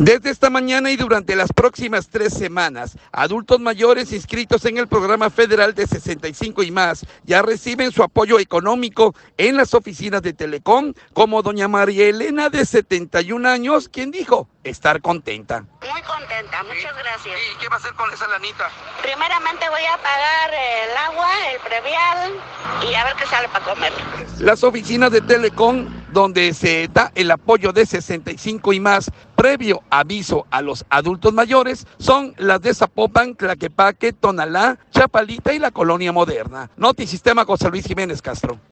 Desde esta mañana y durante las próximas 3 semanas, adultos mayores inscritos en el programa federal de 65 y más ya reciben su apoyo económico en las oficinas de Telecom, como doña María Elena, de 71 años, quien dijo estar contenta. Muy contenta, muchas gracias. ¿Y qué va a hacer con esa lanita? Primeramente voy a pagar el agua, el previal y a ver qué sale para comer. Las oficinas de Telecom, donde se da el apoyo de 65 y más, previo aviso a los adultos mayores, son las de Zapopan, Tlaquepaque, Tonalá, Chapalita y la Colonia Moderna. Notisistema, José Luis Jiménez Castro.